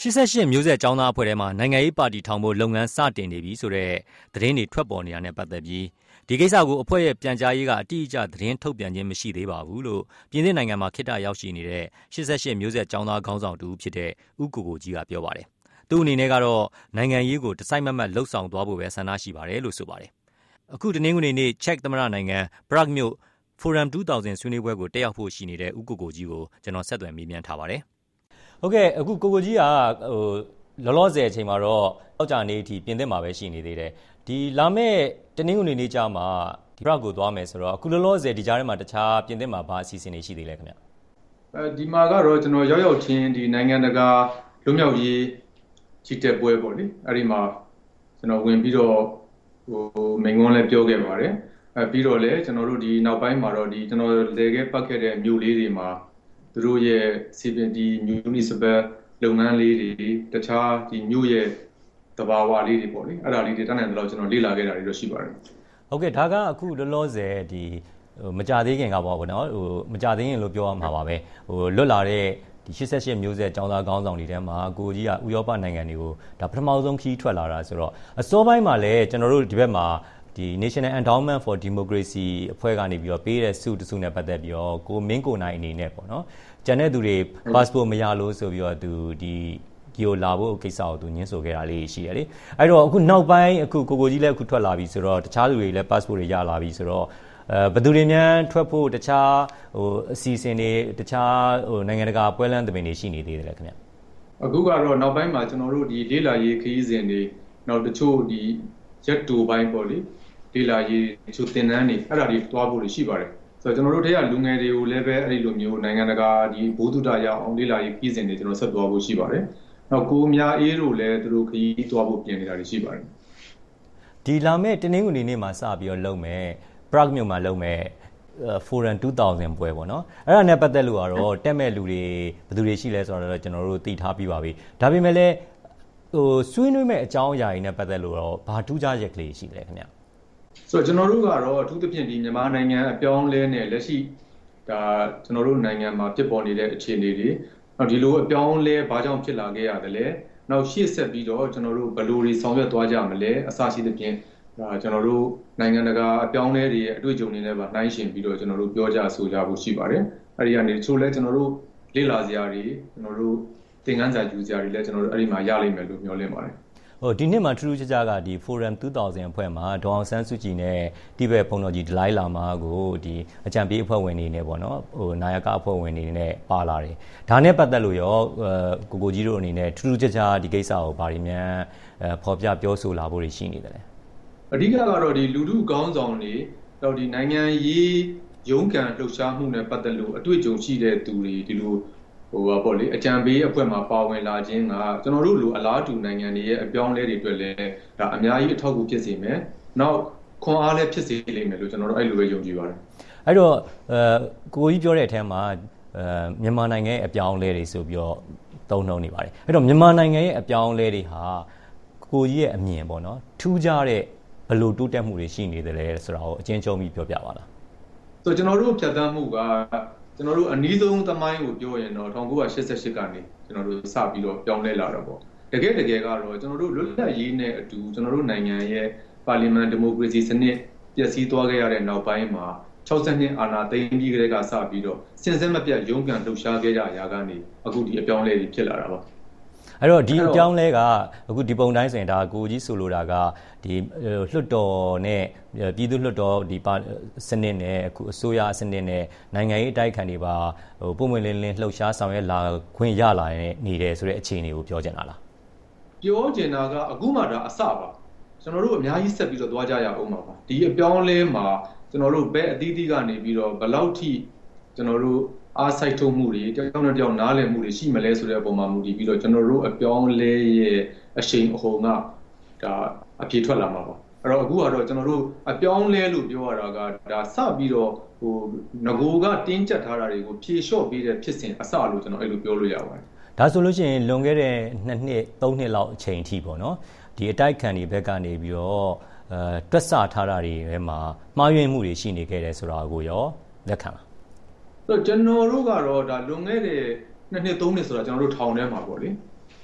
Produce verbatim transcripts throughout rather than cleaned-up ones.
ရှစ်ရှစ်မျိုးဆက်ကျောင်းသားအဖွဲ့ထဲမှာနိုင်ငံရေးပါတီထောင်ဖို့လုပ်ငန်းစတင်နေပြီဆိုတဲ့သတင်းတွေထွက်ပေါ်နေတာနဲ့ပတ်သက်ပြီးဒီကိစ္စကိုအဖွဲ့ရဲ့ပြန်ကြားရေးကအတိအကျသတင်းထုတ်ပြန်ခြင်းမရှိသေးပါဘူးလို့ပြင်သစ်နိုင်ငံမှာခေတ္တရောက်ရှိနေတဲ့ရှစ်ရှစ်မျိုးဆက်ကျောင်းသားခေါင်းဆောင်တူဖြစ်တဲ့ဦးကိုကိုကြီးကပြောပါတယ်။သူ့အနေနဲ့ကတော့နိုင်ငံရေးကိုတစိုက်မတ်မတ်လှုပ်ဆောင်သွားဖို့ပဲဆန္ဒရှိပါတယ်လို့ဆိုပါတယ်။အခုတနင်္ဂနွေနေ့ချက်သမ္မတနိုင်ငံပရဂ်မြို့ Forum two thousandဆွေးနွေးပွဲကိုတက်ရောက်ဖို့ရှိနေတဲ့ဦးကိုကိုကြီးကိုကျွန်တော်ဆက်သွယ်မေးမြန်းထားပါတယ်။ဟုတ်ကဲ့အခုကိုကိုကြီးကဟိုလောလောဆယ်အချိန်မှာတော့အောက်ကြနေအထိပြင်သစ်မှာပဲရှိနေသေးတယ်ဒီလာမဲ့တနင်္ဂနွေနေ့ကြာမှာဒီဘရက်ကိုသွားမယ်ဆိုတော့အခုလောလောဆယ်ဒီကြားထဲမှာတခြားပြင်သစ်မှာဘာအစီအစဉ်တွေရှိသေးလဲခင်ဗျအဲဒီမှာကတော့ကျွန်တော်ရောက်ရောက်ချင်းဒီနိုင်ငံတကာလွတ်မြောက်ရေးကြီးတက်ပွဲပေါ့လေအဲ့ဒီမှာကျွန်တော်ဝင်ပြီးတော့ဟိုမိန်ကွန်းလည်းပြောခဲ့ပါတယ်အဲပြီးတော့လည်းကျွန်တော်တို့ဒီနောက်ပိုင်းမှာတော့ဒီကျွန်တော်လေခဲ့ပတ်ခဲ့တဲ့မြို့လေးတွေမှာသူတို့ရဲ့စီပင်ဒီ municipal လုပ်ငန်းလေးတွေတခြားဒီမြို့ရဲ့တဘာဝလေးတွေပေါ့လေအဲ့ဒါလေးတွေတန်းနိုင်တော့ကျွန်တော်လေ့လာခဲ့တာတွေတော့ရှိပါတယ်ဟုတ်ကဲ့ဒါကအခုလောလောဆယ်ဒီဟိုမကြသေးခင်ကပေါ့ဗောနော်ဟိုမကြသေးရင်လို့ပြောရမှာပါပဲဟိုလွတ်လာတဲ့ဒီရှစ်ရှစ်မျိုးဆက်ကျောင်းသားခေါင်းဆောင်တွေထဲမှာကိုကြီးကဥရောပနိုင်ငံတွေကိုဒါပထမဆုံးခီးထွက်လာတာဆိုတော့အစောပိုင်းမှာလည်းကျွန်တော်တို့ဒီဘက်မှာဒီ National Endowment for Democracy အဖွဲ့ကနေပြီးတော့ပေးတဲ့စုတစုနဲ့ပတ်သက်ပြီးတော့ကိုမင်းကိုနိုင်အနေနဲ့ပေါ့နော်ကျန်တဲ့သူတွေ passport မရလို့ဆိုပြီးတော့သူဒီဒီကိုလာဖို့ကိစ္စကိုသူညှင်းဆိုခဲ့တာလေးရှိရတယ်အဲ့တော့အခုနောက်ပိုင်းအခုကိုကိုကြီးလည်းအခုထွက်လာပြီဆိုတော့တခြားသူတွေလည်း passport တွေရလာပြီဆိုတော့အဲဘယ်သူတွေများထွက်ဖို့တခြားဟိုအစီအစဉ်တွေတခြားဟိုနိုင်ငံတကာပွဲလမ်းသဘင်တွေရှိနေသေးတယ်လေခင်ဗျအခုကတော့နောက်ပိုင်းမှာကျွန်တော်တို့ဒီလေးလာရေးခရီးစဉ်တွေနောက်တချို့ဒီရက်တူပိုင်းပေါ့လေလေးလာရေးတချို့သင်တန်းတွေအဲ့ဒါတွေတွားဖို့ရှိပါတယ်ဆိုတော့ကျွန်တော်တို့ထဲကလူငယ်တွေကိုလည်းပဲအဲ့ဒီလိုမျိုးနိုင်ငံတကာဒီဘိုးတုဒရအောင်လေးလာရေးခရီးစဉ်တွေကျွန်တော်ဆက်တွားဖို့ရှိပါတယ်နောက်ကိုမြအေးတို့လည်းသူတို့ခရီးတွားဖို့ပြင်နေတာတွေရှိပါတယ်ဒီလာမဲ့တနင်္ဂနွေနေ့မှာစပြီးတော့လုပ်မယ်ပရဂ်မြို့မှာလုပ်မယ် Forum two thousandပွဲပေါ့နော်အဲ့ဒါနဲ့ပတ်သက်လို့ကတော့တက်မဲ့လူတွေဘယ်သူတွေရှိလဲဆိုတော့ကျွန်တော်တို့သိထားပြီးပါပြီဒါပေမဲ့လည်းဟိုဆွေးနွေးမဲ့အကြောင်းအရာတွေနဲ့ပတ်သက်လို့တော့ဘာထူးခြားရက်ကလေးရှိလဲခင်ဗျဆိုတော့ကျွန်တော်တို့ကတော့အထူးသဖြင့်ဒီမြန်မာနိုင်ငံအပြောင်းလဲနဲ့လက်ရှိဒါကျွန်တော်တို့နိုင်ငံမှာဖြစ်ပေါ်နေတဲ့အခြေအနေတွေနောက်ဒီလိုအပြောင်းလဲဘာကြောင့်ဖြစ်လာခဲ့ရတယ်လဲနောက်ရှေ့ဆက်ပြီးတော့ကျွန်တော်တို့ဘယ်လိုတွေဆောင်ရွက်သွားကြမလဲအစရှိသဖြင့်ဒါကျွန်တော်တို့နိုင်ငံတကာအပြောင်းလဲတွေရဲ့အတွေ့အကြုံတွေနဲ့ပါနှိုင်းယှဉ်ပြီးတော့ကျွန်တော်တို့ပြောကြဆိုကြဖို့ရှိပါတယ်အဲ့ဒီကနေတချို့လဲကျွန်တော်တို့လေ့လာစရာတွေကျွန်တော်တို့သင်ခန်းစာယူစရာတွေလဲကျွန်တော်တို့အဲ့ဒီမှာရလိမ့်မယ်လို့မျှော်လင့်ပါတယ်ဟိုဒီနှစ်မှာထူးထူးခြားခြားကဒီ Forum two thousand အဖွဲ့မှာဒေါအောင်ဆန်းစုကြည်နဲ့တိဘက်ဘုံတော်ကြီးဒလိုင်းလာမာကိုဒီအကြံပေးအဖွဲ့ဝင်တွေနဲ့ပေါ့နော်ဟိုနာယကအဖွဲ့ဝင်တွေနဲ့ပါလာတယ်ဒါနဲ့ပတ်သက်လို့ရောကိုကိုကြီးတို့အနေနဲ့ထူးထူးခြားခြားဒီကိစ္စကိုဗာဒီမြန်အဲဖော်ပြပြောဆိုလာဖို့ရှိနေတယ်လေအဓိကကတော့ဒီလူထုကောင်းဆောင်တွေတော့ဒီနိုင်ငံရေးရုန်းကန်လှုပ်ရှားမှုနဲ့ပတ်သက်လို့အတွေ့အကြုံရှိတဲ့သူတွေဒီလိုဟိုပါပေါ့လေအကြံပေးအဖွဲ့မှာပါဝင်လာခြင်းကကျွန်တော်တို့လိုအလားတူနိုင်ငံတွေရဲ့အပြောင်းလဲတွေအတွက်လည်းဒါအများကြီးအထောက်အကူဖြစ်စေမယ်။နောက်ခွန်အားလည်းဖြစ်စေလိမ့်မယ်လို့ကျွန်တော်တို့အဲ့လိုပဲယုံကြည်ပါတယ်။အဲ့တော့အဲကိုကြီးပြောတဲ့အထက်မှာအဲမြန်မာနိုင်ငံရဲ့အပြောင်းလဲတွေဆိုပြီးတော့သုံးနှုန်းနေပါတယ်။အဲ့တော့မြန်မာနိုင်ငံရဲ့အပြောင်းလဲတွေဟာကိုကြီးရဲ့အမြင်ပေါ့နော်ထူးခြားတဲ့ဘယ်လိုတိုးတက်မှုတွေရှိနေတယ်လဲဆိုတာကိုအကျဉ်းချုပ်ပြီးပြောပြပါလား။ဆိုကျွန်တော်တို့ဖြတ်သန်းမှုကကျွန်တော်တို့အနည်းဆုံးသမိုင်းကိုပြောရင်တော့nineteen eighty-eightကနေကျွန်တော်တို့စပြီးတော့ပြောင်းလဲလာတော့ပေါ့တကယ်တကယ်ကတော့ကျွန်တော်တို့လွတ်လပ်ရေးနဲ့အတူကျွန်တော်တို့နိုင်ငံရဲ့ပါလီမန်ဒီမိုကရေစီစနစ်ပျက်စီးသွားခဲ့ရတဲ့နောက်ပိုင်းမှာsixty-twoအာဏာသိမ်းပြီးကြတဲ့ကစပြီးတော့စဉ်ဆက်မပြတ်ရုန်းကန်လှုပ်ရှားခဲ့ကြရာကနေအခုဒီအပြောင်းလဲတွေဖြစ်လာတာပါအဲ့တော့ဒီအကြောင်းလဲကအခုဒီပုံတိုင်းဆိုရင်ဒါကိုကြီးဆိုလိုတာကဒီလွှတ်တော်နဲ့ပြည်သူ့လွှတ်တော်ဒီစနစ်နဲ့အခုအစိုးရစနစ်နဲ့နိုင်ငံရေးအတိုက်အခံတွေပါဟိုပုံမှန်လင်းလင်းလှုပ်ရှားဆောင်ရွက်လာခွင့်ရလာနေတယ်ဆိုတဲ့အခြေအနေကိုပြောချင်တာလားပြောချင်တာကအခုမှဒါအစပါကျွန်တော်တို့အများကြီးဆက်ပြီးတော့သွားကြရအောင်ပါပါဒီအပြောင်းလဲမှာကျွန်တော်တို့ဘက်အသီးသီးကနေပြီးတော့ဘယ်လောက်ထိကျွန်တော်တို့အားစိုက်ထုတ်မှုတွေတောင်းတတောင်းနားလည်မှုတွေရှိမလဲဆိုတဲ့အပေါ်မှာမူတည်ပြီးတော့ကျွန်တော်တို့အပြောင်းလဲရဲ့အရှိန်အဟုန်ကဒါအပြေထွက်လာမှာပါအဲ့တော့အခုကတော့ကျွန်တော်တို့အပြောင်းလဲလို့ပြောရတာကဒါစပြီးတော့ဟိုငကိုကတင်းကျပ်ထားတာတွေကိုဖြေလျှော့ပေးတဲ့ဖြစ်စဉ်အစလို့ကျွန်တော်အဲ့လိုပြောလို့ရပါတယ်ဒါဆိုလို့ရှိရင်လွန်ခဲ့တဲ့နှစ်နှစ်သုံးနှစ်လောက်အချိန်အထိပေါ့နော်ဒီအတိုက်ခံတွေဘက်ကနေပြီးတော့အဲတွက်ဆထားတာတွေထဲမှာမှားယွင်းမှုတွေရှိနေခဲ့တယ်ဆိုတာကိုရောလက်ခံလားဆိုတော့ကျွန်တော်တို့ကတော့ဒါလွန်ခဲ့တဲ့နှစ်နှစ်သုံးနှစ်ဆိုတာကျွန်တော်တို့ထောင်ထဲမှာပေါ့လေ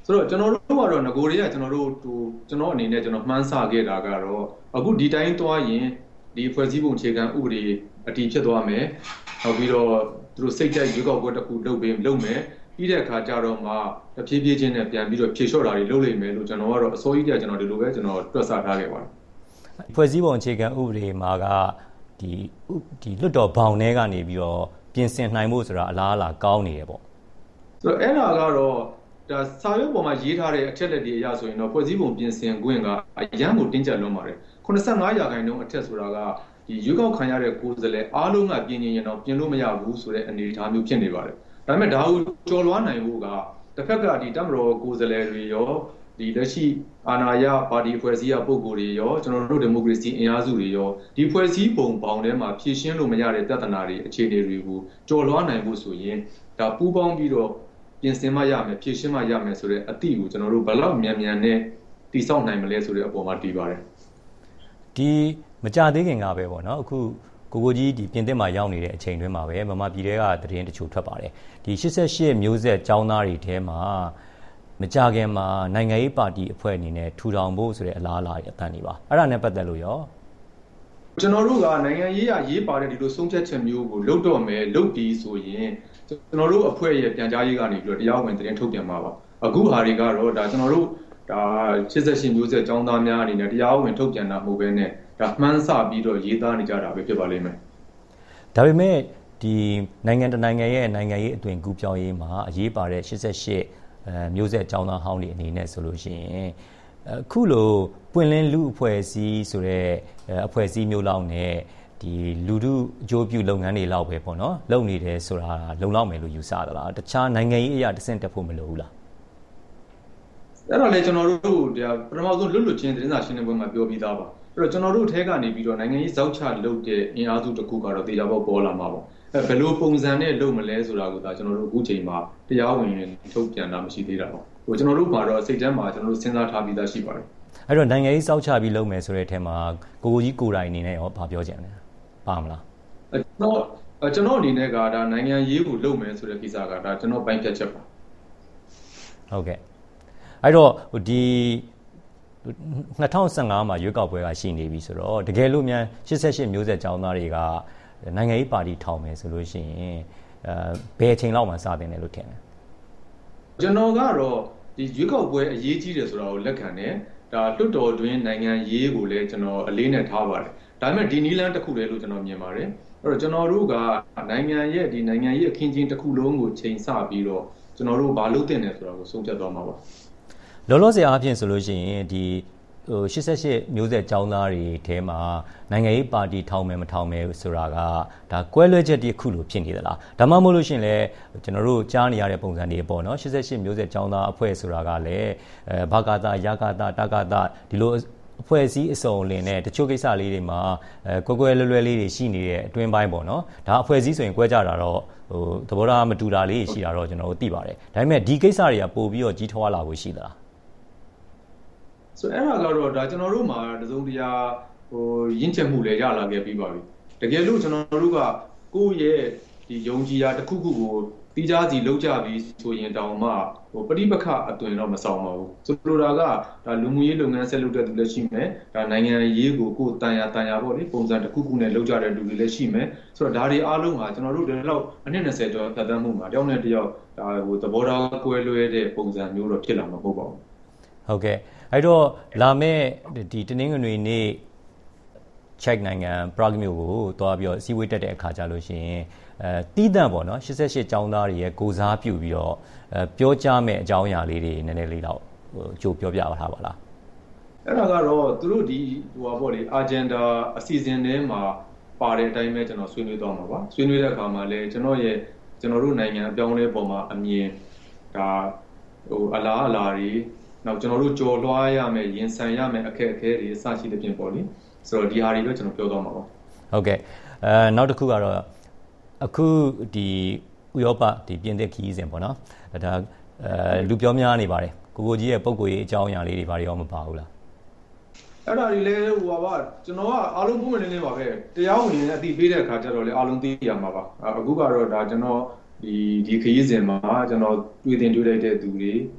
ဆိုတော့ကျွန်တော်တို့ကတော့ငကိုတွေကကျွန်တော်တို့ဟိုကျွန်တော်အနေနဲ့ကျွန်တော်မှန်းဆခဲ့တာကတော့အခုဒီတိုင်းသွားရင်ဒီဖွဲ့စည်းပုံအခြေခံဥပဒေအတည်ဖြစ်သွားမယ်နောက်ပြီးတော့သူတို့စိတ်ကြိုက်ရွေးကောက်ပွဲတစ်ခုလုပ်ပေးလုပ်မယ်ပြီးတဲ့အခါကျတော့မှတဖြည်းဖြည်းချင်းနဲ့ပြန်ပြီးတော့ဖြေလျှော့တာတွေလုပ်လိမ့်မယ်လို့ကျွန်တော်ကတော့အစိုးရကကျွန်တော်ဒီလိုပဲကျွန်တော်တွက်ဆထားခဲ့ပါတယ်ဖွဲ့စည်းပုံအခြေခံဥပဒေမှာကဒီဒီလွတ်တော်ဘောင်ထဲကနေပြီးတော့ပြင်ဆင်နိုင်ဖို့ဆိုတာအလားအလာကောင်းနေတယ်ပေါ့ဆိုတော့အဲ့ဒါကတော့ဒါစာရွက်ပေါ်မှာရေးထားတဲ့အထက်လက်တွေအရဆိုရင်တော့ဖွဲ့စည်းပုံပြင်ဆင်ခွင့်ကအရန်ကိုတင်းကျပ်လွန်းပါတယ်ခုနစ်ဆယ့်ငါးရာခိုင်နှုန်းအထက်ဆိုတာကဒီရွေးကောက်ခံရတဲ့ကိုယ်စားလှယ်အားလုံးကပြင်ရင်ရင်တော့ပြင်လို့မရဘူးဆိုတဲ့အနေအထားမျိုးဖြစ်နေပါတယ်ဒါပေမဲ့ဒါကိုကျော်လွှားနိုင်ဖို့ကတစ်ဖက်ကဒီတမတော်ကိုယ်စားလှယ်တွေရောဒီလက်ရှိအာဏာရပါတီဖွဲ့စည်းရပုံကိုယ်တွေရောကျွန်တော်တို့ဒီမိုကရေစီအင်အားစုတွေရောဒီဖွဲ့စည်းပုံပေါင်းထဲမှာဖြည့်ရှင်းလို့မရတဲ့ပြဿနာတွေအခြေအနေတွေကိုကျော်လွှားနိုင်ဖို့ဆိုရင်ဒါပူးပေါင်းပြီးတော့ပြင်ဆင်မှရမယ်ဖြည့်ရှင်းမှရမယ်ဆိုတဲ့အသည့်ကိုကျွန်တော်တို့ဘယ်လောက်မြန်မြန်နဲ့တည်ဆောက်နိုင်မလဲဆိုတဲ့အပေါ်မှာတည်ပါတယ်ဒီမကြသေးခင်ကပဲပေါ့နော်အခုကိုကိုကြီးဒီပြင်သစ်မှာရောက်နေတဲ့အချိန်တွင်းမှာပဲမမပြည်တွေကသတင်းတချို့ထွက်ပါတယ်ဒီရှစ်ဆယ့်ရှစ်မျိုးဆက်ចောင်းသားတွေထဲမှာမကြခင်မှာနိုင်ငံရေးပါတီအဖွဲ့အနေနဲ့ထူထောင်ဖို့ဆိုတဲ့အလားအလာတွေအတန်နေပါအဲ့ဒါနဲ့ပတ်သက်လို့ရောကျွန်တော်တို့ကနိုင်ငံရေးအရေးပါတဲ့ဒီလိုဆုံးဖြတ်ချက်မျိုးကိုလုပ်တော့မယ်လုပ်ပြီးဆိုရင်ကျွန်တော်တို့အဖွဲ့ရဲ့ပြန်ကြားရေးကနေပြီးတော့တရားဝင်သတင်းထုတ်ပြန်မှာပါအခုဟာတွေကတော့ဒါကျွန်တော်တို့ဒါရှစ်ဆယ့်ရှစ်မျိုးဆက်ចောင်းသားများအနေနဲ့တရားဝင်ထုတ်ပြန်တာမဟုတ်ဘဲနဲ့ဒါမှန်းဆပြီးတော့ရေးသားနေကြတာပဲဖြစ်ပါလိမ့်မယ်ဒါပေမဲ့ဒီနိုင်ငံတနိုင်ငံရဲ့နိုင်ငံရေးအသွင်ကူးပြောင်းရေးမှာအရေးပါတဲ့ရှစ်ဆယ့်ရှစ်အဲမျိုးဆက်ចောင်းသားဟောင်းတွေအနေနဲ့ဆိုလို့ရှိရင်အခုလိုပွင့်လင်းလူအဖွဲ့အစည်းဆိုတဲ့အဖွဲ့အစည်းမျိုးလောက်နဲ့ဒီလူထုအကျိုးပြုလုပ်ငန်းတွေလောက်ပဲပေါ့နော်လုပ်နေတယ်ဆိုတာလုံလောက်မယ်လို့ယူဆသလားတခြားနိုင်ငံရေးအရာတဆင့်တက်ဖို့မလိုဘူးလားအဲ့တော့လေကျွန်တော်တို့ဒါပထမဆုံးလွတ်လွတ်ချင်းသတင်းစာရှင်းလင်းပွဲမှာပြောပြီးသားပါအဲ့တော့ကျွန်တော်တို့ထဲကနေပြီးတော့နိုင်ငံရေးဇောက်ချလုပ်တဲ့အင်အားစုတစ်ခုကတော့တေချာပေါက်ပေါ်လာမှာပေါ့အဲဘယ်လိုပုံစံနဲ့လုပ်မလဲဆိုတာကိုဒါကျွန်တော်တို့အခုချိန်မှာတရားဝင်ထုတ်ပြန်တာမရှိသေးတာပေါ့ဟိုကျွန်တော်တို့မှာတော့စိတ်ထဲမှာကျွန်တော်တို့စဉ်းစားထားပြီးသားရှိပါတယ်အဲ့တော့နိုင်ငံရေးဇောက်ချပြီးလုပ်မယ်ဆိုတဲ့အထက်မှာကိုကိုကြီးကိုယ်တိုင်အနေနဲ့ရောဘာပြောချင်လဲပါမလားကျွန်တော်ကျွန်တော်အနေနဲ့ကဒါနိုင်ငံရေးကိုလုပ်မယ်ဆိုတဲ့ကိစ္စကဒါကျွန်တော်ပိုင်းဖြတ်ချက်ပါဟုတ်ကဲ့အဲ့တော့ဒီနှစ်ထောင်ဆယ့်ငါမှာရွေးကောက်ပွဲကရှိနေပြီဆိုတော့တကယ်လို့မြန်ရှစ်ဆယ့်ရှစ်မျိုးဆက်ចောင်းသားတွေကနိုင်ငံရေးပါတီထောင်မယ်ဆိုလို့ရှိရင်အဲဘယ်အချိန်လောက်မှစတင်တယ်လို့ထင်တယ်ကျွန်တော်ကတော့ဒီရွေးကောက်ပွဲအရေးကြီးတယ်ဆိုတာကိုလက်ခံတယ်ဒါလွတ်တော်တွင်နိုင်ငံရေးကိုလည်းကျွန်တော်အလေးနဲ့ထားပါတယ်ဒါပေမဲ့ဒီနီလန်းတစ်ခုတည်းလို့ကျွန်တော်မြင်ပါတယ်အဲ့တော့ကျွန်တော်တို့ကနိုင်ငံရဲ့ဒီနိုင်ငံရေးအခင်းကျင်းတစ်ခုလုံးကိုချိန်ဆပြီးတော့ကျွန်တော်တို့ဘာလုပ်တင်တယ်ဆိုတာကိုဆုံးဖြတ်သွားမှာပါလောလောဆယ်အားဖြင့်ဆိုလို့ရှိရင်ဒီဟိုရှစ်ဆယ့်ရှစ်မျိုးဆက်ចောင်းသားတွေထဲမှာနိုင်ငံရေးပါတီထောင်မယ်မထောင်မယ်ဆိုတာကဒါကွဲလွဲချက်တစ်ခုလိုဖြစ်နေသလားဒါမှမဟုတ်လို့ရှိရင်လည်းကျွန်တော်တို့ကြားနေရတဲ့ပုံစံတွေပေါ့နော်ရှစ်ဆယ့်ရှစ်မျိုးဆက်ចောင်းသားအဖွဲ့ဆိုတာကလည်းအဲဘာကာတာယာကာတာတကာတာဒီလိုအဖွဲ့အစည်းအစုံအလင်နဲ့တချို့ကိစ္စလေးတွေမှာအဲကွဲကွဲလွဲလွဲလေးတွေရှိနေတဲ့အတွင်းပိုင်းပေါ့နော်ဒါအဖွဲ့အစည်းဆိုရင်ကွဲကြတာတော့ဟိုသဘောထားမတူတာလေးရှိတာတော့ကျွန်တော်တို့သိပါတယ်ဒါပေမဲ့ဒီကိစ္စတွေကပို့ပြီးတော့ကြီးထွားလာဖို့ရှိသလားဆိုအဲ့ဒါကတော့ဒါကျွန်တော်တို့မှာတစုံတရာဟိုရင့်ကျက်မှုလည်းရလာခဲ့ပြီးပါပြီတကယ်လို့ကျွန်တော်တို့ကကိုယ့်ရဲ့ဒီယုံကြည်ရာတစ်ခုခုကိုတီးခြားစီလောက်ကြပြီးဆိုရင်တောင်မှဟိုပဋိပက္ခအသွင်တော့မဆောင်ပါဘူးဆိုလိုတာကဒါလူမှုရေးလုပ်ငန်းဆက်လုပ်တဲ့သူလည်းရှိမယ်ဒါနိုင်ငံရေးကိုကိုယ်တန်ရာတန်ရာပေါ့လေပုံစံတစ်ခုခုနဲ့လုပ်ကြတဲ့လူတွေလည်းရှိမယ်ဆိုတော့ဒါတွေအားလုံးဟာကျွန်တော်တို့ဒီလောက်အနည်းနှစ်ဆယ်ကျော်ဖြတ်သန်းမှုမှာတယောက်နဲ့တယောက်ဒါဟိုသဘောထားကွဲလွဲတဲ့ပုံစံမျိုးတော့ဖြစ်လာမှာမဟုတ်ပါဘူးဟုတ်ကဲ့အဲ့တော့လာမယ့်ဒီတနင်္ဂနွေနေ့ချက်နိုင်ငံပရာဂ်မြို့ကိုသွားပြီးတော့စီဝေးတက်တဲ့အခါကျလို့ရှိရင်အဲတီးတန့်ပေါ့နော်ရှစ်ဆယ့်ရှစ်ចောင်းသားတွေရဲ့ကိုစားပြုပြီးတော့အဲပြောကြားမဲ့အကြောင်းအရာလေးတွေနည်းနည်းလေးတော့ဟိုကြိုပြောပြထားပါလားအဲ့ဒါကတော့သူတို့ဒီဟိုပါပေါ့လေ agenda အစီအစဉ်ထဲမှာပါတဲ့အတိုင်းပဲကျွန်တော်ဆွေးနွေးသွားမှာပါဆွေးနွေးတဲ့အခါမှာလည်းကျွန်တော်ရဲ့ကျွန်တော်တို့နိုင်ငံအပြောင်းအလဲပေါ်မှာအမြင်ဒါဟိုအလားအလာတွေနောက်ကျွန်တော်တို့ကြော်လွှားရမယ်ရင်ဆိုင်ရမယ်အခက်အခဲတွေအစရှိတဲ့ပြင်ပေါ့လေဆိုတော့ဒီဟာတွေတော့ကျွန်တော်ပြောသွားမှာပါဟုတ်ကဲ့အဲနောက်တစ်ခုကတော့အခုဒီဥရောပဒီပြင်သစ်ခီးစဉ်ပေါ့နော်ဒါအဲလူပြောများနေပါတယ်ကိုကိုကြီးရဲ့ပုံကိုယ်ရေးအကြောင်းအရာလေးတွေဘာတွေရောမပါဘူးလားအဲ့ဒါတွေလည်းဟိုပါပါကျွန်တော်ကအားလုံးပုံမှန်နေနေပါပဲတရားဝင်နေအသိပေးတဲ့အခါကျတော့လေအားလုံးသိရမှာပါအခုကတော့ဒါကျွန်တော်ဒီဒီခီးစဉ်မှာကျွန်တော်တွေ့တင်တွေ့လိုက်တဲ့သူတွေဒ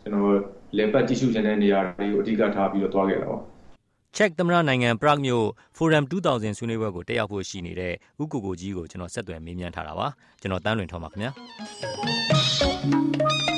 ကျွန်တော်လေပတ်ကြည့်ရှုခြင်းတဲ့နေရာတွေကိုအဓိကထားပြီးတော့သွားခဲ့တာပါချက်သမ္မတနိုင်ငံပရဂ်မြို့ Forum two thousand ဆွေးနွေးပွဲကိုတက်ရောက်ဖို့ရှိနေတဲ့ဦးကိုကိုကြီးကိုကျွန်တော်ဆက်သွယ်မေးမြန်းထားတာပါကျွန်တော်တန်းလွင်ထောင်းပါခင်ဗျာ